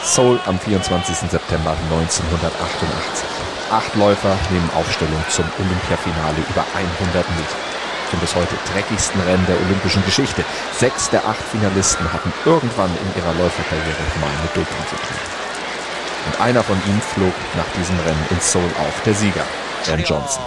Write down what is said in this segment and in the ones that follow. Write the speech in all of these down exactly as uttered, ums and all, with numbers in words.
Seoul am vierundzwanzigsten September neunzehnhundertachtundachtzig. Acht Läufer nehmen Aufstellung zum Olympiafinale über hundert Meter. Zum bis heute dreckigsten Rennen der olympischen Geschichte. Sechs der acht Finalisten hatten irgendwann in ihrer Läuferkarriere mal mit Doping zu tun. Und einer von ihnen flog nach diesem Rennen in Seoul auf, der Sieger, Ben Johnson.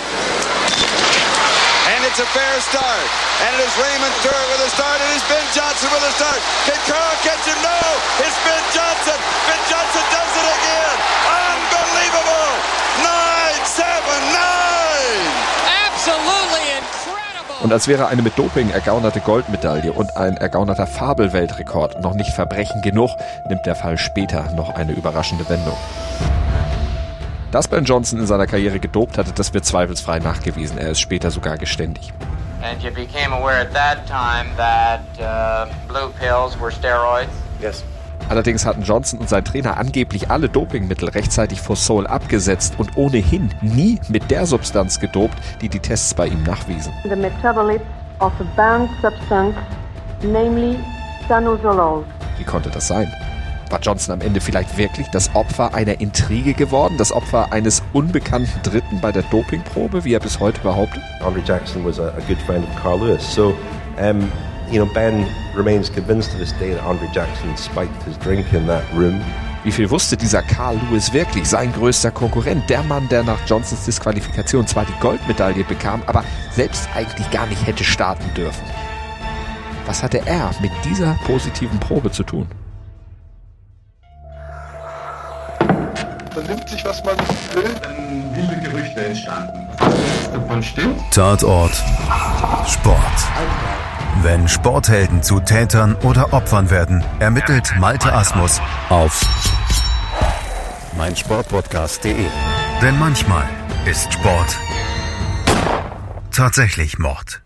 And it's a fair start. And it is Raymond Stewart with a start. It is Ben Johnson with a start. Can Carl catch him? No! It's Ben Johnson! Ben Johnson does it again! Unbelievable! Nine, seven, nine! Absolutely incredible! Und als wäre eine mit Doping ergaunerte Goldmedaille und ein ergaunerter Fabelweltrekord noch nicht Verbrechen genug, nimmt der Fall später noch eine überraschende Wendung. Dass Ben Johnson in seiner Karriere gedopt hatte, das wird zweifelsfrei nachgewiesen. Er ist später sogar geständig. And you became aware at that time that uh, blue pills were steroids? Yes. Allerdings hatten Johnson und sein Trainer angeblich alle Dopingmittel rechtzeitig vor Seoul abgesetzt und ohnehin nie mit der Substanz gedopt, die die Tests bei ihm nachwiesen. The metabolite of a banned substance, namely stanozolol. Wie konnte das sein? War Johnson am Ende vielleicht wirklich das Opfer einer Intrige geworden, das Opfer eines unbekannten Dritten bei der Dopingprobe, wie er bis heute behauptet? Andre Jackson was a, a good friend of Carl Lewis, so um, you know, Ben remains convinced to this day that Andre Jackson spiked his drink in that room. Wie viel wusste dieser Carl Lewis wirklich, sein größter Konkurrent, der Mann, der nach Johnsons Disqualifikation zwar die Goldmedaille bekam, aber selbst eigentlich gar nicht hätte starten dürfen? Was hatte er mit dieser positiven Probe zu tun? Man nimmt sich, was man will. Dann wilde Gerüchte entstanden. Was davon stimmt? Tatort Sport. Wenn Sporthelden zu Tätern oder Opfern werden, ermittelt Malte Asmus auf meinsportpodcast punkt de. Denn manchmal ist Sport tatsächlich Mord.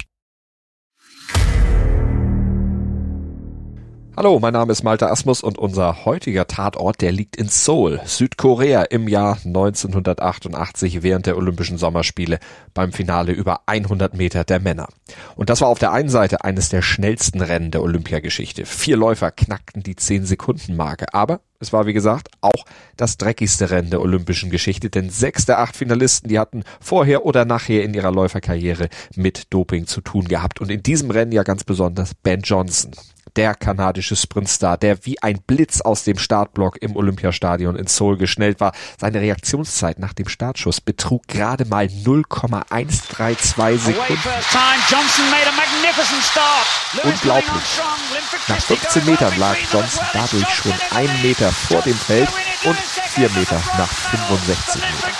Hallo, mein Name ist Malte Asmus und unser heutiger Tatort, der liegt in Seoul, Südkorea im Jahr neunzehnhundertachtundachtzig während der Olympischen Sommerspiele beim Finale über hundert Meter der Männer. Und das war auf der einen Seite eines der schnellsten Rennen der Olympiageschichte. Vier Läufer knackten die zehn-Sekunden-Marke, aber es war wie gesagt auch das dreckigste Rennen der olympischen Geschichte, denn sechs der acht Finalisten, die hatten vorher oder nachher in ihrer Läuferkarriere mit Doping zu tun gehabt. Und in diesem Rennen ja ganz besonders Ben Johnson. Der kanadische Sprintstar, der wie ein Blitz aus dem Startblock im Olympiastadion in Seoul geschnellt war. Seine Reaktionszeit nach dem Startschuss betrug gerade mal null Komma hundertzweiunddreißig Sekunden. Unglaublich. Nach fünfzehn Metern lag Johnson dadurch schon einen Meter vor dem Feld und vier Meter nach fünfundsechzig Metern.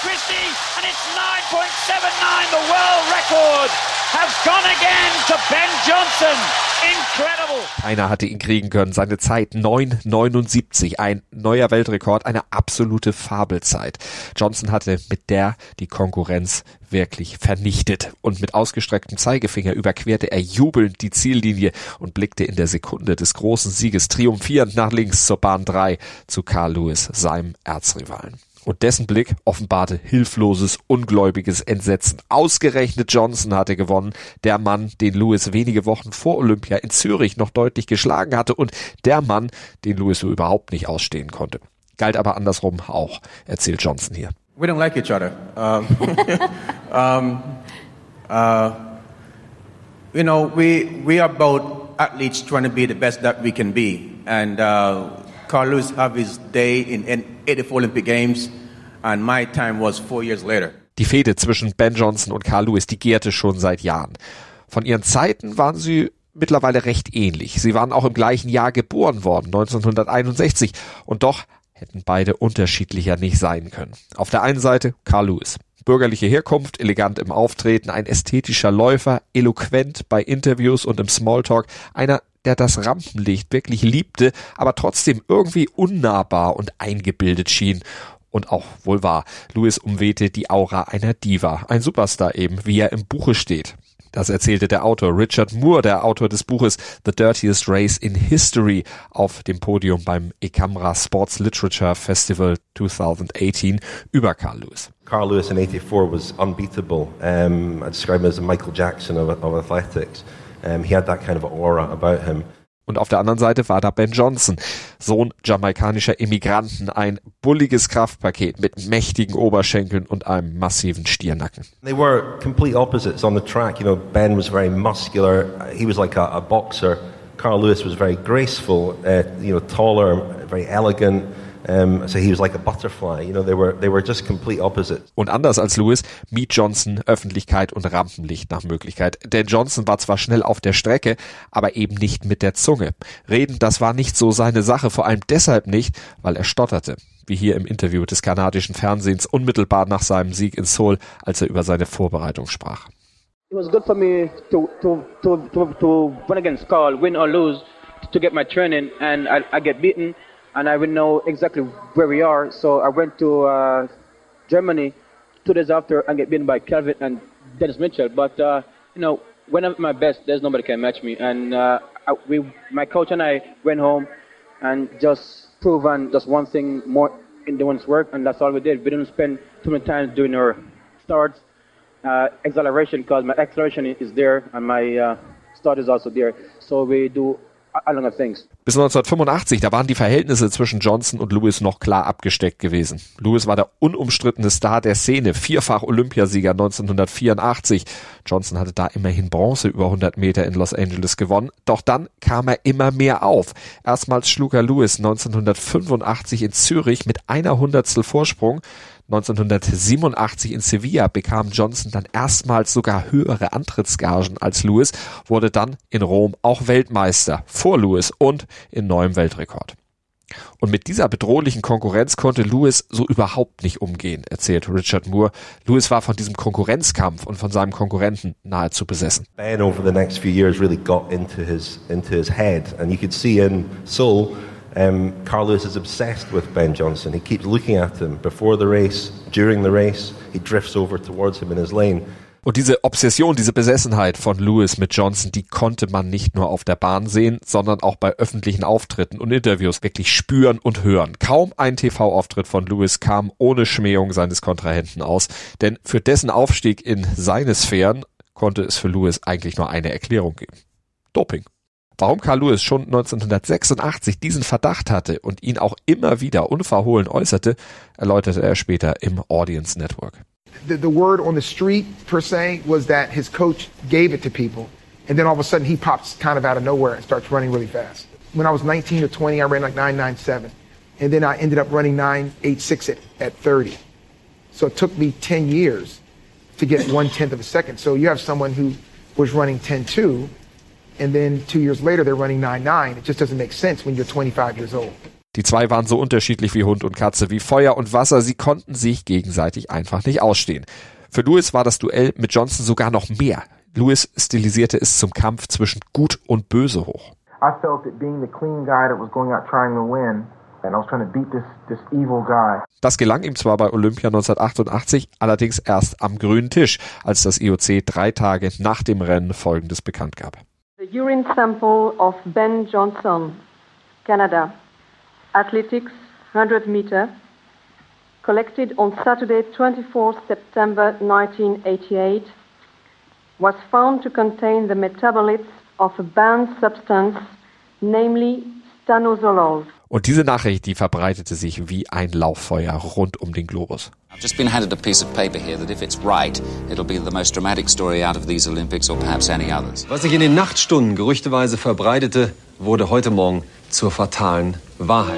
Keiner hatte ihn kriegen können. Seine Zeit neun neunundsiebzig, ein neuer Weltrekord, eine absolute Fabelzeit. Johnson hatte mit der die Konkurrenz wirklich vernichtet. Und mit ausgestrecktem Zeigefinger überquerte er jubelnd die Ziellinie und blickte in der Sekunde des großen Sieges triumphierend nach links zur Bahn drei zu Carl Lewis, seinem Erzrivalen. Und dessen Blick offenbarte hilfloses, ungläubiges Entsetzen. Ausgerechnet Johnson hatte gewonnen, der Mann, den Lewis wenige Wochen vor Olympia in Zürich noch deutlich geschlagen hatte und der Mann, den Lewis so überhaupt nicht ausstehen konnte. Galt aber andersrum auch, erzählt Johnson hier. We don't like each other. Um, um, uh, you know, we we are both athletes trying to be the best that we can be, and uh, Carl Lewis had his day in, in eighty-four Olympic Games, and my time was four years later. Die Fehde zwischen Ben Johnson und Carl Lewis, die gärte schon seit Jahren. Von ihren Zeiten waren sie mittlerweile recht ähnlich. Sie waren auch im gleichen Jahr geboren worden, neunzehnhunderteinundsechzig, und doch hätten beide unterschiedlicher nicht sein können. Auf der einen Seite Carl Lewis. Bürgerliche Herkunft, elegant im Auftreten, ein ästhetischer Läufer, eloquent bei Interviews und im Smalltalk, einer, der das Rampenlicht wirklich liebte, aber trotzdem irgendwie unnahbar und eingebildet schien. Und auch wohl wahr, Lewis umwehte die Aura einer Diva, ein Superstar eben, wie er im Buche steht. Das erzählte der Autor Richard Moore, der Autor des Buches The Dirtiest Race in History, auf dem Podium beim ECAMRA Sports Literature Festival twenty eighteen über Carl Lewis. Carl Lewis in eighty-four was unbeatable. Um, I describe him as a Michael Jackson of, of athletics. Um, he had that kind of aura about him. Und auf der anderen Seite war da Ben Johnson, Sohn jamaikanischer Immigranten, ein bulliges Kraftpaket mit mächtigen Oberschenkeln und einem massiven Stiernacken. They were complete opposites on the track. You know, Ben was very muscular. He was like a, a boxer. Carl Lewis was very graceful, uh, you know, taller, very elegant. Um, so he was like a butterfly. You know, they were they were just complete opposites. Und anders als Lewis mied Johnson Öffentlichkeit und Rampenlicht nach Möglichkeit. Denn Johnson war zwar schnell auf der Strecke, aber eben nicht mit der Zunge. Reden, das war nicht so seine Sache, vor allem deshalb nicht, weil er stotterte. Wie hier im Interview des kanadischen Fernsehens unmittelbar nach seinem Sieg in Seoul, als er über seine Vorbereitung sprach. It was good for me to to to to, to run against Carl, win or lose, to get my training, and I, I get beaten. And I would know exactly where we are. So I went to uh, Germany two days after and get beaten by Calvin and Dennis Mitchell. But, uh, you know, when I'm at my best, there's nobody can match me. And uh, I, we, my coach and I went home and just proven just one thing more in the one's work. And that's all we did. We didn't spend too many time doing our starts, uh, acceleration, because my acceleration is there and my uh, start is also there. So we do Bis neunzehnhundertfünfundachtzig, da waren die Verhältnisse zwischen Johnson und Lewis noch klar abgesteckt gewesen. Lewis war der unumstrittene Star der Szene, vierfach Olympiasieger neunzehnhundertvierundachtzig. Johnson hatte da immerhin Bronze über hundert Meter in Los Angeles gewonnen. Doch dann kam er immer mehr auf. Erstmals schlug er Lewis neunzehnhundertfünfundachtzig in Zürich mit einer Hundertstel Vorsprung. neunzehnhundertsiebenundachtzig in Sevilla bekam Johnson dann erstmals sogar höhere Antrittsgagen als Lewis, wurde dann in Rom auch Weltmeister vor Lewis und in neuem Weltrekord. Und mit dieser bedrohlichen Konkurrenz konnte Lewis so überhaupt nicht umgehen, erzählt Richard Moore. Lewis war von diesem Konkurrenzkampf und von seinem Konkurrenten nahezu besessen. Ben over the next few years really got into his into his head, and you could see in Seoul, um, Carl Lewis is obsessed with Ben Johnson. He keeps looking at him before the race, during the race. He drifts over towards him in his lane. Und diese Obsession, diese Besessenheit von Lewis mit Johnson, die konnte man nicht nur auf der Bahn sehen, sondern auch bei öffentlichen Auftritten und Interviews wirklich spüren und hören. Kaum ein T V-Auftritt von Lewis kam ohne Schmähung seines Kontrahenten aus, denn für dessen Aufstieg in seine Sphären konnte es für Lewis eigentlich nur eine Erklärung geben. Doping. Warum Carl Lewis schon neunzehnhundertsechsundachtzig diesen Verdacht hatte und ihn auch immer wieder unverhohlen äußerte, erläuterte er später im Audience Network. The, the word on the street, per se, was that his coach gave it to people. And then all of a sudden he pops kind of out of nowhere and starts running really fast. When I was nineteen or twenty, I ran like nine ninety-seven. And then I ended up running nine eighty-six at, at thirty. So it took me ten years to get one-tenth of a second. So you have someone who was running ten two, and then two years later they're running nine nine. It just doesn't make sense when you're twenty-five years old. Die zwei waren so unterschiedlich wie Hund und Katze, wie Feuer und Wasser. Sie konnten sich gegenseitig einfach nicht ausstehen. Für Lewis war das Duell mit Johnson sogar noch mehr. Lewis stilisierte es zum Kampf zwischen Gut und Böse hoch. I felt that being the clean guy that was going out trying to win, and I was trying to beat this this evil guy. Das gelang ihm zwar bei Olympia neunzehnhundertachtundachtzig, allerdings erst am grünen Tisch, als das I O C drei Tage nach dem Rennen Folgendes bekannt gab. The urine sample of Ben Johnson, Canada. Athletics, one hundred meter, collected on Saturday, twenty-fourth September nineteen eighty-eight, was found to contain the metabolites of a banned substance, namely stanozolol. Und diese Nachricht, die verbreitete sich wie ein Lauffeuer rund um den Globus. I've just been handed a piece of paper here that if it's right, it'll be the most dramatic story out of these Olympics or perhaps any others. Was sich in den Nachtstunden gerüchteweise verbreitete, wurde heute Morgen zur fatalen Wahrheit.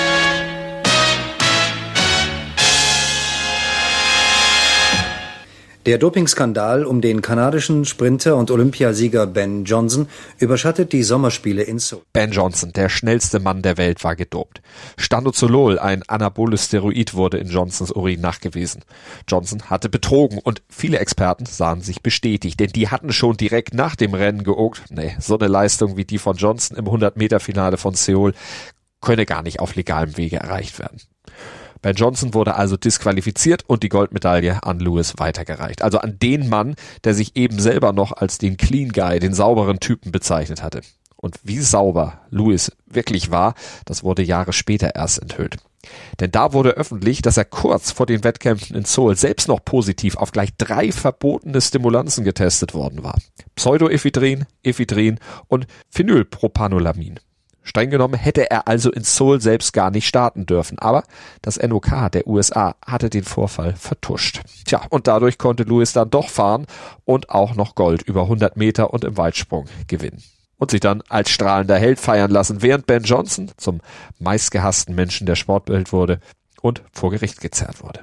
Der Dopingskandal um den kanadischen Sprinter und Olympiasieger Ben Johnson überschattet die Sommerspiele in Seoul. Ben Johnson, der schnellste Mann der Welt, war gedopt. Stanozolol, ein anaboles Steroid, wurde in Johnsons Urin nachgewiesen. Johnson hatte betrogen und viele Experten sahen sich bestätigt, denn die hatten schon direkt nach dem Rennen geogt, nee, so eine Leistung wie die von Johnson im hundert-Meter-Finale von Seoul könne gar nicht auf legalem Wege erreicht werden. Ben Johnson wurde also disqualifiziert und die Goldmedaille an Lewis weitergereicht. Also an den Mann, der sich eben selber noch als den Clean Guy, den sauberen Typen bezeichnet hatte. Und wie sauber Lewis wirklich war, das wurde Jahre später erst enthüllt. Denn da wurde öffentlich, dass er kurz vor den Wettkämpfen in Seoul selbst noch positiv auf gleich drei verbotene Stimulanzen getestet worden war. Pseudoephedrin, Ephedrin und Phenylpropanolamin. Streng genommen hätte er also in Seoul selbst gar nicht starten dürfen, aber das N O K der U S A hatte den Vorfall vertuscht. Tja, und dadurch konnte Lewis dann doch fahren und auch noch Gold über hundert Meter und im Weitsprung gewinnen. Und sich dann als strahlender Held feiern lassen, während Ben Johnson zum meistgehassten Menschen der Sportwelt wurde und vor Gericht gezerrt wurde.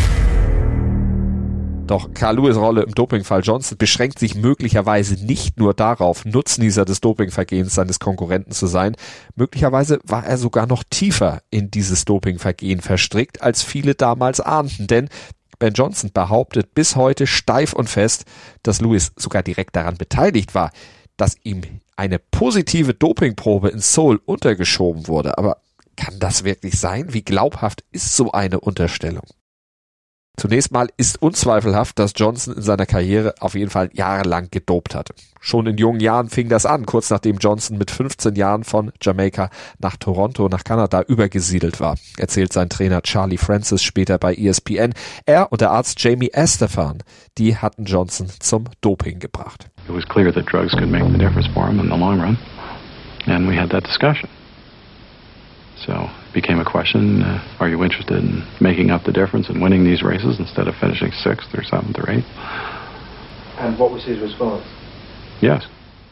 Doch Carl Lewis' Rolle im Dopingfall Johnson beschränkt sich möglicherweise nicht nur darauf, Nutznießer des Dopingvergehens seines Konkurrenten zu sein. Möglicherweise war er sogar noch tiefer in dieses Dopingvergehen verstrickt, als viele damals ahnten. Denn Ben Johnson behauptet bis heute steif und fest, dass Lewis sogar direkt daran beteiligt war, dass ihm eine positive Dopingprobe in Seoul untergeschoben wurde. Aber kann das wirklich sein? Wie glaubhaft ist so eine Unterstellung? Zunächst mal ist unzweifelhaft, dass Johnson in seiner Karriere auf jeden Fall jahrelang gedopt hatte. Schon in jungen Jahren fing das an, kurz nachdem Johnson mit fünfzehn Jahren von Jamaika nach Toronto, nach Kanada übergesiedelt war, erzählt sein Trainer Charlie Francis später bei E S P N. Er und der Arzt Jamie Estefan, die hatten Johnson zum Doping gebracht. It was clear that drugs could make the difference for him in the long run, and we had that discussion. So it became a question, uh, are you interested in making up the difference and winning these races instead of finishing sixth or seventh or eighth? And what was his response? Yes.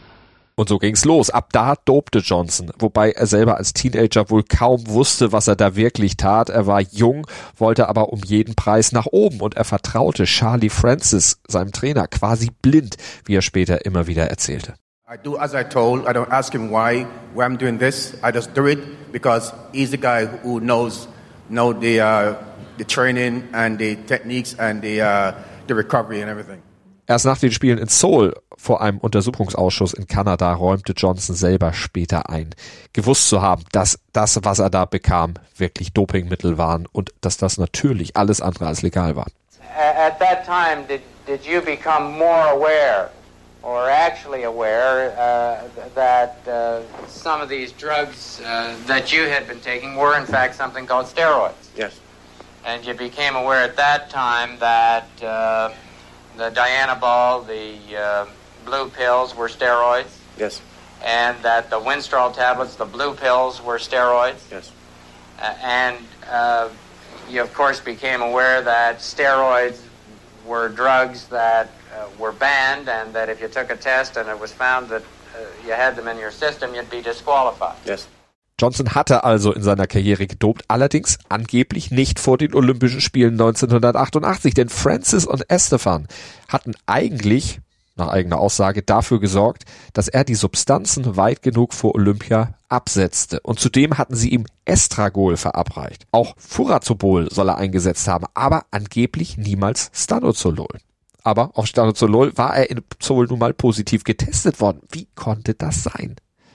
Und so ging's los. Ab da dopte Johnson, wobei er selber als Teenager wohl kaum wusste, was er da wirklich tat. Er war jung, wollte aber um jeden Preis nach oben und er vertraute Charlie Francis, seinem Trainer, quasi blind, wie er später immer wieder erzählte. I do as I told. I don't ask him why, why I'm doing this. I just do it because he's the guy who knows, know the uh, the training and the techniques and the uh, the recovery and everything. Erst nach den Spielen in Seoul vor einem Untersuchungsausschuss in Kanada räumte Johnson selber später ein, gewusst zu haben, dass das, was er da bekam, wirklich Dopingmittel waren und dass das natürlich alles andere als legal war. At that time, did did you become more aware? Or actually aware uh, that uh, some of these drugs uh, that you had been taking were in fact something called steroids. Yes. And you became aware at that time that uh, the Dianabol, the uh, blue pills were steroids. Yes. And that the Winstrol tablets, the blue pills, were steroids. Yes. Uh, and uh, you of course became aware that steroids were drugs that uh, were banned, and that if you took a test and it was found that uh, you had them in your system, you'd be disqualified. Yes. Johnson hatte also in seiner Karriere gedopt, allerdings angeblich nicht vor den Olympischen Spielen neunzehnhundertachtundachtzig, denn Francis und Estefan hatten eigentlich, nach eigener Aussage, dafür gesorgt, dass er die Substanzen weit genug vor Olympia absetzte. Und zudem hatten sie ihm Estragol verabreicht. Auch Furazobol soll er eingesetzt haben, aber angeblich niemals Stanozolol. Aber auf Stanozolol war er in Seoul nun mal positiv getestet worden. Wie konnte das sein?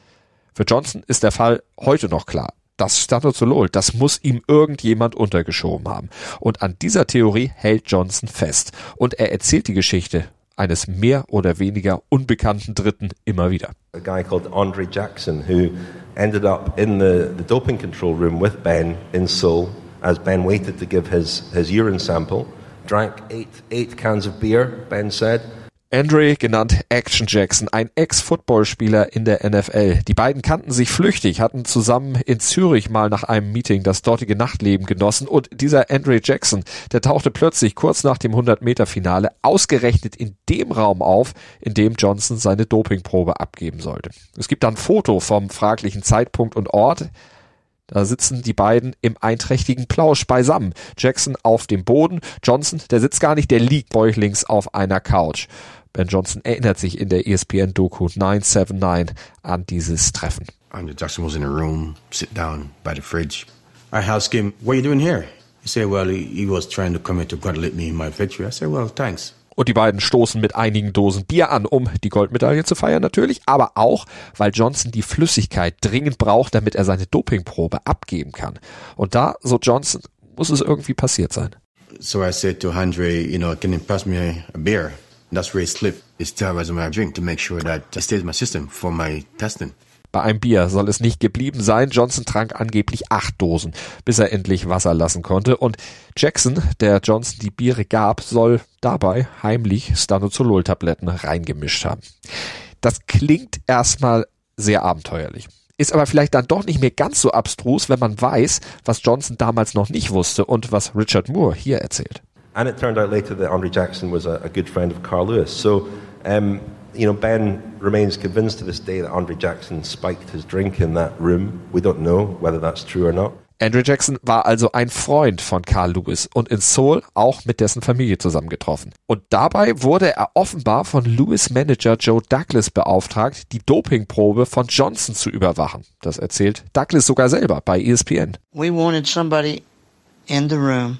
Für Johnson ist der Fall heute noch klar. Das Stanozolol, das muss ihm irgendjemand untergeschoben haben. Und an dieser Theorie hält Johnson fest. Und er erzählt die Geschichte eines mehr oder weniger unbekannten Dritten immer wieder. A guy called Andre Jackson, who ended up in the, the doping control room with Ben in Seoul as Ben waited to give his, his urine sample, drank eight, eight cans of beer, Ben said. Andre, genannt Action Jackson, ein Ex-Footballspieler in der N F L. Die beiden kannten sich flüchtig, hatten zusammen in Zürich mal nach einem Meeting das dortige Nachtleben genossen und dieser Andre Jackson, der tauchte plötzlich kurz nach dem hundert-Meter-Finale ausgerechnet in dem Raum auf, in dem Johnson seine Dopingprobe abgeben sollte. Es gibt dann ein Foto vom fraglichen Zeitpunkt und Ort. Da sitzen die beiden im einträchtigen Plausch beisammen. Jackson auf dem Boden, Johnson, der sitzt gar nicht, der liegt bäuchlings auf einer Couch. Ben Johnson erinnert sich in der E S P N-Doku neun sieben neun an dieses Treffen. Andre Jackson was in a room, sit down by the fridge. I asked him, what are you doing here? He said, well, he, he was trying to come in to congratulate me in my victory. I said, well, thanks. Und die beiden stoßen mit einigen Dosen Bier an, um die Goldmedaille zu feiern natürlich, aber auch, weil Johnson die Flüssigkeit dringend braucht, damit er seine Dopingprobe abgeben kann. Und da, so Johnson, muss es irgendwie passiert sein. So I said to Andre, you know, can you pass me a beer? And that's where he slipped his steroids in my drink to make sure that it stays in my system for my testing. Bei einem Bier soll es nicht geblieben sein. Johnson trank angeblich acht Dosen, bis er endlich Wasser lassen konnte. Und Jackson, der Johnson die Biere gab, soll dabei heimlich Stanozolol-Tabletten reingemischt haben. Das klingt erstmal sehr abenteuerlich. Ist aber vielleicht dann doch nicht mehr ganz so abstrus, wenn man weiß, was Johnson damals noch nicht wusste und was Richard Moore hier erzählt. And it turned out later that Andre Jackson was a, a good friend of Carl Lewis. So, um, you know, Ben remains convinced to this day that Andre Jackson spiked his drink in that room. We don't know whether that's true or not. Andre Jackson war also ein Freund von Carl Lewis und in Seoul auch mit dessen Familie zusammengetroffen. Und dabei wurde er offenbar von Lewis Manager Joe Douglas beauftragt, die Dopingprobe von Johnson zu überwachen. Das erzählt Douglas sogar selber bei E S P N. We wanted somebody in the room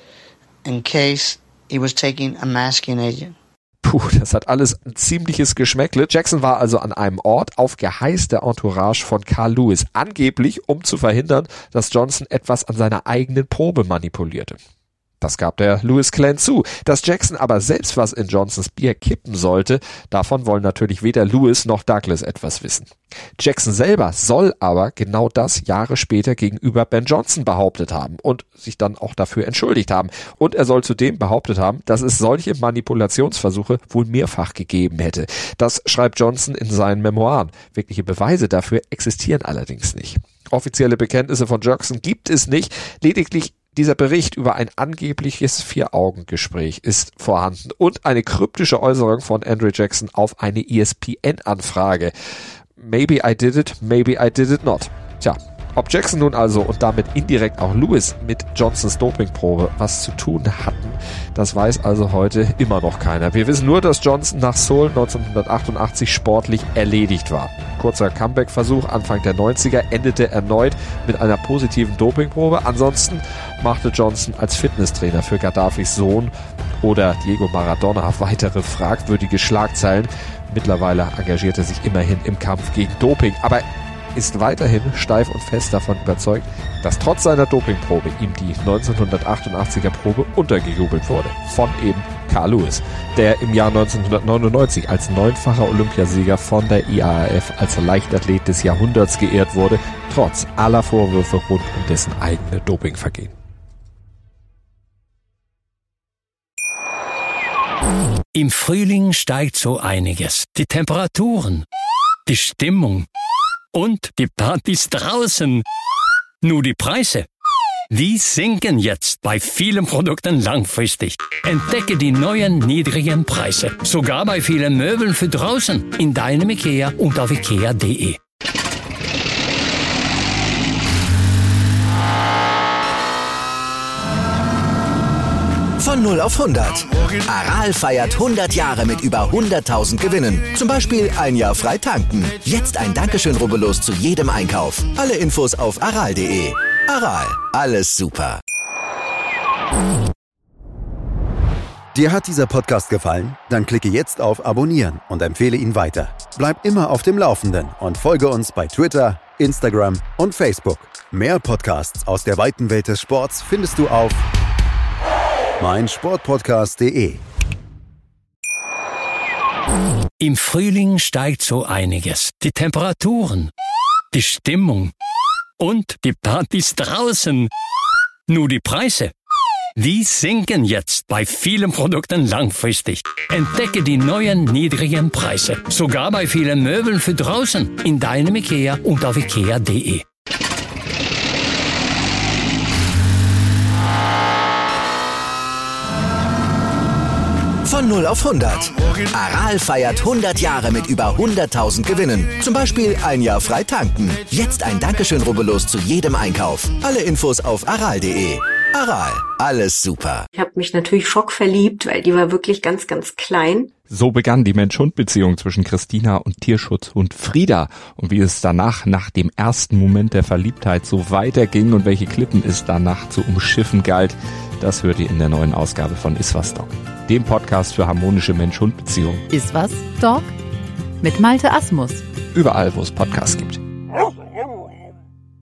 in case he was taking a masking agent. Puh, das hat alles ein ziemliches Geschmäckle. Jackson war also an einem Ort auf Geheiß der Entourage von Carl Lewis, angeblich um zu verhindern, dass Johnson etwas an seiner eigenen Probe manipulierte. Das gab der Lewis-Clan zu. Dass Jackson aber selbst was in Johnsons Bier kippen sollte, davon wollen natürlich weder Lewis noch Douglas etwas wissen. Jackson selber soll aber genau das Jahre später gegenüber Ben Johnson behauptet haben und sich dann auch dafür entschuldigt haben. Und er soll zudem behauptet haben, dass es solche Manipulationsversuche wohl mehrfach gegeben hätte. Das schreibt Johnson in seinen Memoiren. Wirkliche Beweise dafür existieren allerdings nicht. Offizielle Bekenntnisse von Jackson gibt es nicht, lediglich dieser Bericht über ein angebliches Vier-Augen-Gespräch ist vorhanden und eine kryptische Äußerung von Andre Jackson auf eine E S P N-Anfrage. Maybe I did it, maybe I did it not. Tja, ob Jackson nun also und damit indirekt auch Lewis mit Johnsons Dopingprobe was zu tun hatten, das weiß also heute immer noch keiner. Wir wissen nur, dass Johnson nach Seoul neunzehnhundertachtundachtzig sportlich erledigt war. Kurzer Comeback-Versuch Anfang der neunziger endete erneut mit einer positiven Dopingprobe. Ansonsten machte Johnson als Fitnesstrainer für Gaddafis Sohn oder Diego Maradona weitere fragwürdige Schlagzeilen. Mittlerweile engagiert er sich immerhin im Kampf gegen Doping, aber ist weiterhin steif und fest davon überzeugt, dass trotz seiner Dopingprobe ihm die neunzehnhundertachtundachtziger Probe untergejubelt wurde. Von eben Carl Lewis, der im Jahr neunzehnhundertneunundneunzig als neunfacher Olympiasieger von der I A A F als Leichtathlet des Jahrhunderts geehrt wurde, trotz aller Vorwürfe rund um dessen eigene Dopingvergehen. Im Frühling steigt so einiges. Die Temperaturen, die Stimmung und die Partys draußen. Nur die Preise, die sinken jetzt bei vielen Produkten langfristig. Entdecke die neuen niedrigen Preise, sogar bei vielen Möbeln für draußen in deinem IKEA und auf ikea punkt de. Von null auf hundert. Aral feiert hundert Jahre mit über hunderttausend Gewinnen. Zum Beispiel ein Jahr frei tanken. Jetzt ein Dankeschön, rubbellos zu jedem Einkauf. Alle Infos auf aral punkt de. Aral, alles super. Dir hat dieser Podcast gefallen? Dann klicke jetzt auf Abonnieren und empfehle ihn weiter. Bleib immer auf dem Laufenden und folge uns bei Twitter, Instagram und Facebook. Mehr Podcasts aus der weiten Welt des Sports findest du auf mein Sportpodcast punkt de. Im Frühling steigt so einiges. Die Temperaturen, die Stimmung und die Partys draußen. Nur die Preise, die sinken jetzt bei vielen Produkten langfristig. Entdecke die neuen niedrigen Preise, sogar bei vielen Möbeln für draußen in deinem IKEA und auf ikea punkt de. Von null auf hundert. Aral feiert hundert Jahre mit über hunderttausend Gewinnen. Zum Beispiel ein Jahr frei tanken. Jetzt ein Dankeschön, rubbellos zu jedem Einkauf. Alle Infos auf aral punkt de. Aral, alles super. Ich habe mich natürlich schockverliebt, weil die war wirklich ganz, ganz klein. So begann die Mensch-Hund-Beziehung zwischen Christina und Tierschutzhund Frieda. Und wie es danach, nach dem ersten Moment der Verliebtheit, so weiterging und welche Klippen es danach zu umschiffen galt, das hört ihr in der neuen Ausgabe von Iswas Dog, dem Podcast für harmonische Mensch-Hund-Beziehungen. Iswas Dog mit Malte Asmus. Überall, wo es Podcasts gibt.